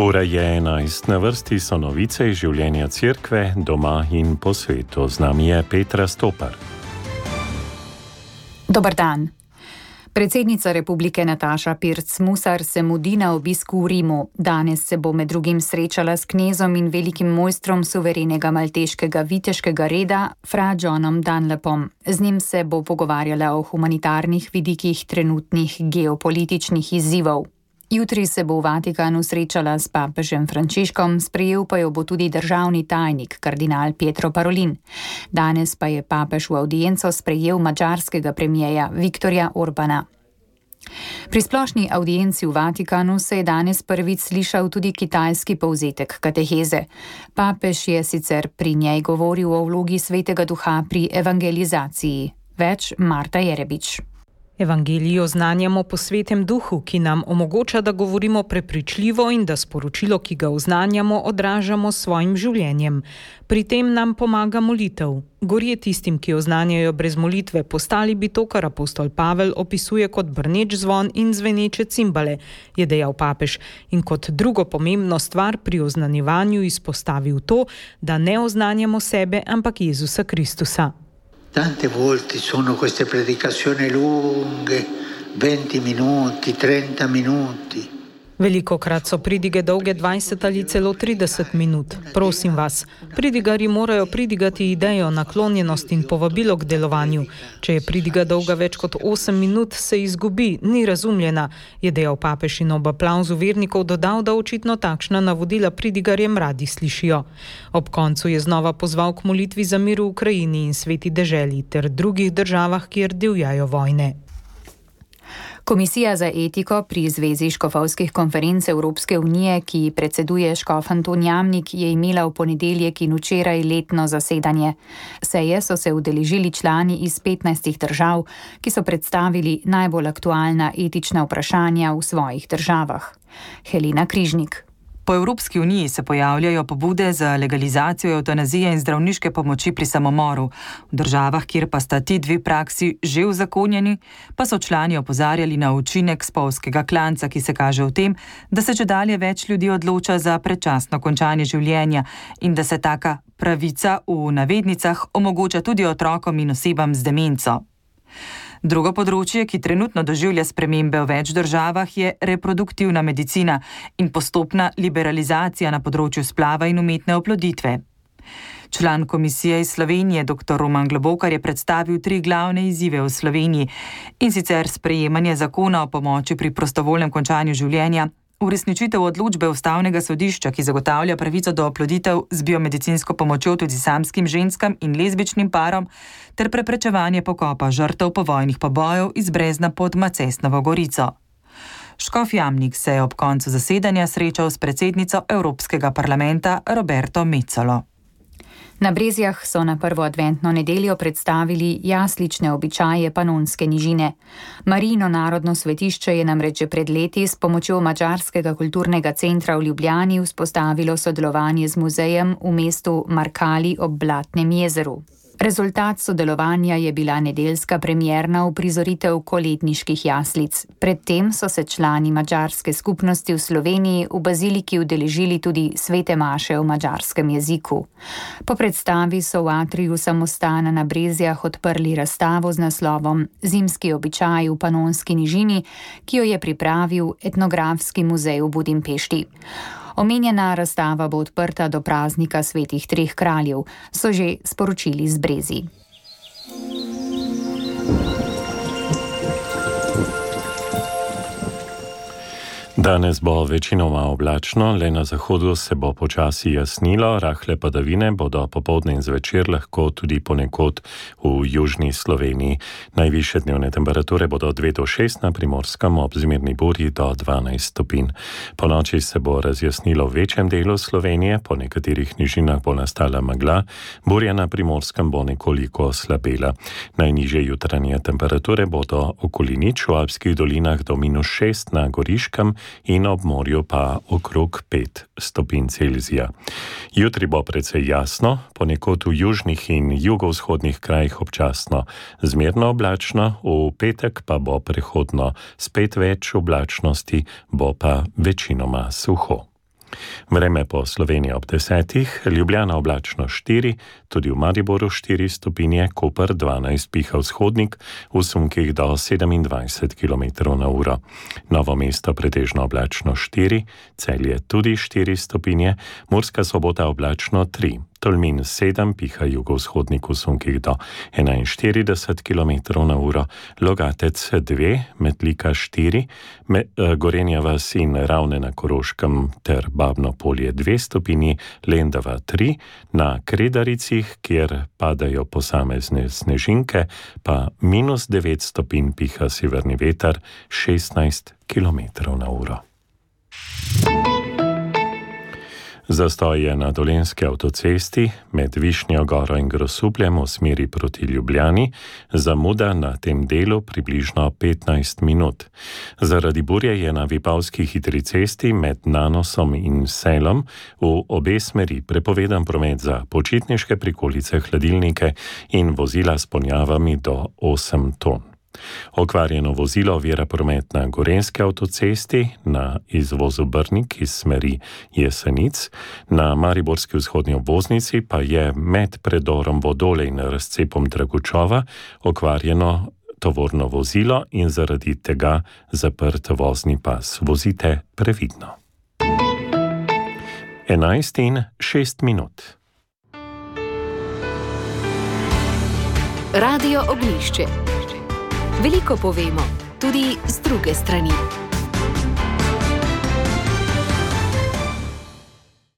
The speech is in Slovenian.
Ura je 11, na vrsti so novice iz življenja cerkve, doma in po svetu. Z nami je Petra Stopar. Dobar dan. Predsednica republike Nataša Pirc Musar se mudi na obisku v Rimu. Danes se bo med drugim srečala s knezom in velikim mojstrom suverenega malteškega viteškega reda, fra Johnom Dunlapom. Z njim se bo pogovarjala o humanitarnih vidikih trenutnih geopolitičnih izzivov. Jutri se bo v Vatikanu srečala s papežem Frančiškom, sprejel pa jo bo tudi državni tajnik, kardinal Pietro Parolin. Danes pa je papež v avdienco sprejel madžarskega premierja Viktorja Orbana. Pri splošni avdienci v Vatikanu se je danes prvič slišal tudi kitajski povzetek kateheze. Papež je sicer pri njej govoril o vlogi svetega duha pri evangelizaciji. Več Marta Jerebič. Evangelijo oznanjamo po svetem duhu, ki nam omogoča, da govorimo prepričljivo in da sporočilo, ki ga oznanjamo, odražamo s svojim življenjem. Pri tem nam pomaga molitev. Gorje tistim, ki oznanjajo brez molitve, postali bi to, kar apostol Pavel opisuje kot brneč zvon in zveneče cimbale, je dejal papež, in kot drugo pomembno stvar pri oznanjevanju izpostavil to, da ne oznanjamo sebe, ampak Jezusa Kristusa. Tante volte sono queste predicazioni lunghe, 20 minuti, 30 minuti. Velikokrat so pridige dolge 20 ali celo 30 minut. Prosim vas, pridigarji morajo pridigati idejo, naklonjenost in povabilo k delovanju. Če je pridiga dolga več kot 8 minut, se izgubi, ni razumljena, je dejal papež in ob aplavzu vernikov dodal, da očitno takšna navodila pridigarjem radi slišijo. Ob koncu je znova pozval k molitvi za mir v Ukrajini in sveti deželi ter drugih državah, kjer divjajo vojne. Komisija za etiko pri Zvezi škofovskih konferenc Evropske unije, ki predseduje škof Anton Jamnik, je imela v ponedeljek in včeraj letno zasedanje. Seje so se udeležili člani iz 15 držav, ki so predstavili najbolj aktualna etična vprašanja v svojih državah. Helena Križnik. Po Evropski uniji se pojavljajo pobude za legalizacijo evtanazije in zdravniške pomoči pri samomoru. V državah, kjer pa sta ti dve praksi že uzakonjeni, pa so člani opozarjali na učinek spolzkega klanca, ki se kaže v tem, da se čedalje več ljudi odloča za predčasno končanje življenja in da se taka pravica v navednicah omogoča tudi otrokom in osebam z demenco. Drugo področje, ki trenutno doživlja spremembe v več državah, je reproduktivna medicina in postopna liberalizacija na področju splava in umetne oploditve. Član komisije iz Slovenije, dr. Roman Globokar, je predstavil 3 glavne izzive v Sloveniji, in sicer sprejemanje zakona o pomoči pri prostovoljnem končanju življenja, uresničitev odločbe Ustavnega sodišča, ki zagotavlja pravico do oploditev z biomedicinsko pomočjo tudi samskim ženskam in lezbičnim parom, ter preprečevanje pokopa žrtev povojnih pobojev iz Brezna pod Macesnovo Gorico. Škof Jamnik se je ob koncu zasedanja srečal s predsednico Evropskega parlamenta Roberto Mezzolo. Na Brezjah so na prvo adventno nedeljo predstavili jaslične običaje Panonske nižine. Marijino narodno svetišče je namreč že pred leti s pomočjo Madžarskega kulturnega centra v Ljubljani vzpostavilo sodelovanje z muzejem v mestu Markali ob Blatnem jezeru. Rezultat sodelovanja je bila nedeljska premierna uprizoritev koledniških jaslic. Predtem so se člani madžarske skupnosti v Sloveniji v baziliki udeležili tudi svete maše v madžarskem jeziku. Po predstavi so v atriju samostana na Brezjah odprli razstavo z naslovom Zimski običaji v Panonski nižini, ki jo je pripravil Etnografski muzej v Budimpešti. Omenjena razstava bo odprta do praznika svetih 3 kraljev, so že sporočili z Brezij. Danes bo večinoma oblačno, le na zahodu se bo počasi jasnilo, rahle padavine bodo popoldne in zvečer lahko tudi ponekod v južni Sloveniji. Najvišje dnevne temperature bodo 2 do 6 na Primorskem, ob zmerni burji do 12 stopinj. Po noči se bo razjasnilo v večjem delu Slovenije, po nekaterih nižinah bo nastala megla, burja na Primorskem bo nekoliko slabela. Najnižje jutranje temperature bodo okoli nič, v alpskih dolinah do -6 na Goriškem in ob morju pa okrog 5 stopinj Celzija. Jutri bo precej jasno, ponekod v južnih in jugovzhodnih krajih občasno zmerno oblačno, v petek pa bo prehodno spet več oblačnosti, bo pa večinoma suho. Vreme po Sloveniji ob 10, Ljubljana oblačno 4, tudi v Mariboru 4 stopinje, Koper 12, piha vzhodnik, v sunkih do 27 km/h. Novo Mesto pretežno oblačno 4, Celje tudi 4 stopinje, Murska Sobota oblačno 3. Tolmin 7, piha jugovzhodnik v sunkih do 41 km/h, Logatec 2, Metlika 4, Gorenja vas in Ravne na Koroškem ter Babno Polje 2 stopinji, Lendava 3, na Kredaricih, kjer padajo posamezne snežinke, pa -9 stopinj, piha severni veter 16 km/h. Zastoj je na Dolenjski avtocesti med Višnjo Goro in Grosupljem v smeri proti Ljubljani, zamuda na tem delu približno 15 minut. Zaradi burje je na Vipavski hitri cesti med Nanosom in Selom v obe smeri prepovedan promet za počitniške prikolice, hladilnike in vozila s ponjavami do 8 ton. Okvarjeno vozilo ovira promet na Gorenjski avtocesti, na izvozu Brnik iz smeri Jesenic, na Mariborski vzhodni obvoznici pa je med predorom Vodole in razcepom Dragučova okvarjeno tovorno vozilo in zaradi tega zaprt vozni pas. Vozite previdno. 11:06. Radio Oglišče. Veliko povemo, tudi z druge strani.